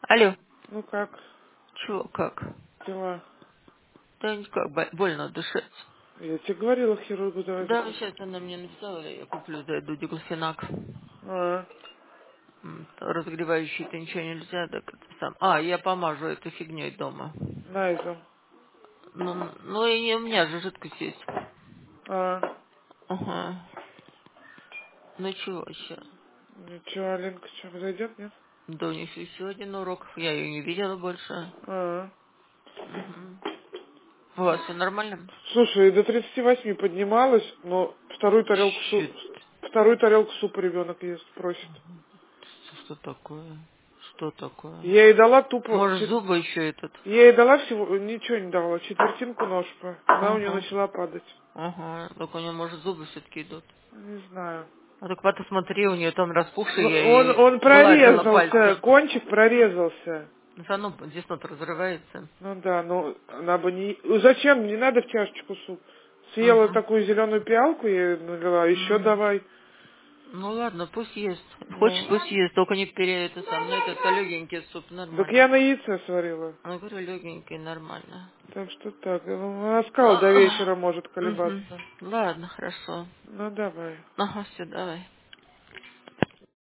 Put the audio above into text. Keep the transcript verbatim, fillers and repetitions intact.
Алло. Ну как Чего, как? дела? Да никак, бо- больно дышать. Я тебе говорила хирургу, давай Да, закажем. сейчас она мне написала, я куплю, зайду диклофенак. А, М, Разогревающий-то ничего нельзя, так это сам. А, я помажу этой фигней дома. Найзом. Ну, ну и у меня же жидкость есть. А, Ага. Ну чего еще? ничего, Аленка что, зайдет, нет? Да у них еще один урок. Я ее не видела больше. А. Мгм. У вас все нормально? Слушай, до тридцати восьми поднималась, но вторую тарелку су... Щит. вторую тарелку супа ребенок ест, просит. Что такое? Что такое? Я ей дала тупо... Может, чет- зубы еще этот? Я ей дала всего... Ничего не давала, четвертинку ножка. Она у нее Ага. начала падать. Ага. Так у нее, может, зубы все-таки идут. Не знаю. А так вот, смотри, у нее там распухший, Ну, я Он, ей он гладила прорезался, пальцем. кончик прорезался. Ну, все равно здесь вот разрывается. Ну да, ну она бы не... Зачем? Не надо в чашечку суп. Съела Ага. такую зеленую пиалку, я ей налила, еще М. давай. Ну ладно, пусть ест. Хочет, Ну, пусть ест, только не пере это сам. Ну это легенький суп, так нормально. я на яйце сварила. Я говорю, легенький, нормально. Так что так. Ну, она сказала, до Ах. вечера может Мгм. колебаться. Ладно, хорошо. Ну давай. Ага, все, давай.